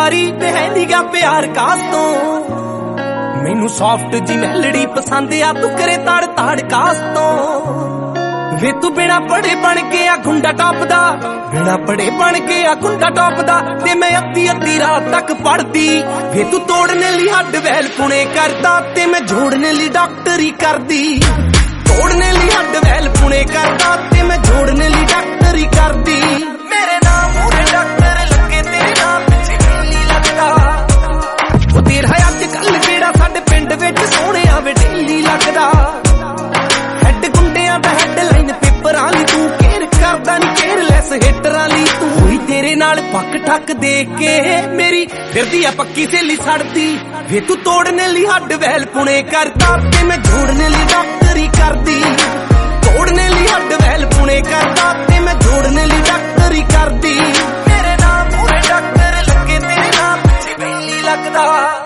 ਯਾਰੀ ਤੇ ਹੈ ਨੀਗਾ ਪਿਆਰ ਕਾਸ ਤੋਂ। ਮੈਨੂੰ ਸੌਫਟ ਜੀ ਮੈਲੜੀ ਪਸੰਦ ਆ, ਤੂੰ ਕਰੇ ਤੜ ਤੜ ਕਾਸ ਤੋਂ। ਵੇ ਤੂੰ ਬਿਨਾ ਪੜੇ ਬਣ ਕੇ ਆ ਗੁੰਡਾ ਟੱਪਦਾ, ਬਿਨਾ ਪੜੇ ਬਣ ਕੇ ਆ ਗੁੰਡਾ ਟੱਪਦਾ। ਤੇ ਮੈਂ ਅੱਧੀ ਅੱਧੀ ਰਾਤ ਤੱਕ ਪੜਦੀ। ਵੇ ਤੂੰ ਤੋੜਨੇ ਲਈ ਹੱਡ ਵੈਲ ਪੁਣੇ ਕਰਦਾ, ਤੇ ਮੈਂ ਜੋੜਨੇ ਲਈ ਡਾਕਟਰੀ ਕਰਦੀ। ਤੋੜਨੇ ਲਈ ਹੱਡ ਵੈਲ ਪੁਣੇ ਕਰਦਾ, ਤੇ ਮੈਂ ਜੋੜਨੇ ਲਈ ਡਾਕਟਰੀ ਕਰਦੀ। ਮੇਰੇ ਨਾਮ ਮੂਰੇ ਡਾਕਟਰ ਲੱਗੇ, ਤੇਰੇ ਨਾਮ ਪਿੱਛੇ ਨਹੀਂ ਲੱਗਦਾ। ਉਹ ਤੇਰਾ ਅੱਜ ਕੱਲ ਜਿਹੜਾ ਸਾਡੇ ਪਿੰਡ ਵਿੱਚ ਸੋਹਣਿਆ ਵੇ ਢੇਲੀ ਲੱਗਦਾ। ਹੈਡ ਗੁੰਡਿਆਂ ਦਾ ਹੈਡਲਾਈਨ ਪੇਪਰਾਂ ਲਈ ਤੂੰ ਕੇਅਰ ਕਰਦਾ ਨੀ, ਕੇਅਰਲੈਸ ਹਿੱਟਰਾਂ ਲਈ ਤੂੰ। ਹੋਈ ਤੇਰੇ ਨਾਲ ਪੱਕ ਠੱਕ ਦੇਖ ਕੇ ਮੇਰੀ ਫਿਰਦੀ ਆ ਪੱਕੀ ਸਹੇਲੀ ਸੜਦੀ। ਵੇ ਤੂੰ ਤੋੜਨੇ ਲਈ ਹੱਡ ਵੈਲ ਪੁਣੇ ਕਰਦਾ, ਤੇ ਮੈਂ ਜੋੜਨੇ ਲਈ ਡਾਕਟਰੀ ਕਰਦੀ। ਤੋੜਨੇ ਲਈ ਹੱਡ ਵੈਲ ਪੁਣੇ ਕਰਦਾ, ਤੇ ਮੈਂ ਜੋੜਨੇ ਲਈ ਡਾਕਟਰੀ ਕਰਦੀ। ਮੇਰੇ ਨਾਮ ਮੂਰੇ ਡਾਕਟਰ ਲੱਗੇ, ਤੇਰੇ ਨਾਮ ਪਿੱਛੇ ਬੈਲੀ ਲੱਗਦਾ।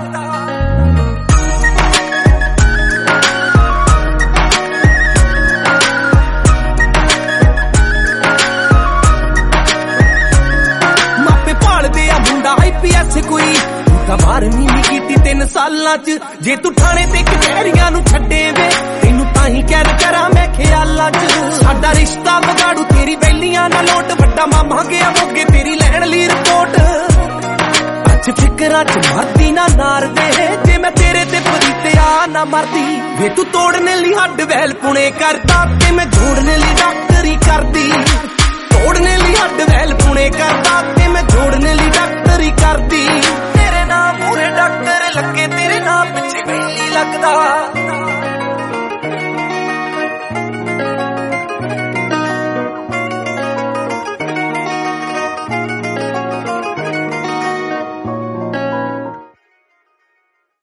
ਕੋਈ ਤਾਂ 12ਵੀਂ ਨਹੀਂ ਕੀਤੀ 3 ਸਾਲਾਂ ਚ। ਜੇ ਤੂੰ ਥਾਣੇ ਤੇ ਕਚਹਿਰੀਆਂ ਨੂੰ ਛੱਡੇ ਵੇ, ਤੈਨੂੰ ਤਾਂ ਹੀ ਕੈਦ ਕਰਾਂ ਮੈਂ ਖਿਆਲਾਂ ਚ। ਸਾਡਾ ਰਿਸ਼ਤਾ ਵਿਗਾੜੂ ਤੇਰੀ ਵੈਲੀਆਂ ਨਾਲ ਲੋਟ, ਵੱਡਾ ਮਾਮਾ ਗਿਆ ਮੋਗੇ ਤੇਰੀ ਲੈਣ ਲਈ ਰਿਪੋਰਟ। ਅੱਜ ਫਿਕਰਾਂ ਚ ਮਰਦੀ ਨਾ ਨਾਰ ਦੇ, ਜੇ ਮੈਂ ਤੇਰੇ ਤੇ ਪਰੀਤਿਆ ਨਾ ਮਰਦੀ। ਵੇ ਤੂੰ ਤੋੜਨੇ ਲਈ ਹੱਡ ਵੈਲ ਪੁਣੇ ਕਰਦਾ, ਤੇ ਮੈਂ ਜੋੜਨੇ ਲਈ ਡਾਕਟਰੀ ਕਰਦੀ। ਤੋੜਨੇ ਲਈ ਹੱਡ ਵੈਲ ਪੁਣੇ ਕਰਦਾ, ਤੇ ਮੈਂ ਜੋੜਨੇ ਲਈ ਡਾਕਟਰੀ ਕਰਦੀ। ਤੇਰੇ ਨਾਮ ਮੂਰੇ ਡਾਕਟਰ ਲੱਗੇ, ਤੇਰੇ ਨਾਮ ਪਿੱਛੇ ਬੈਲੀ ਲੱਗਦਾ।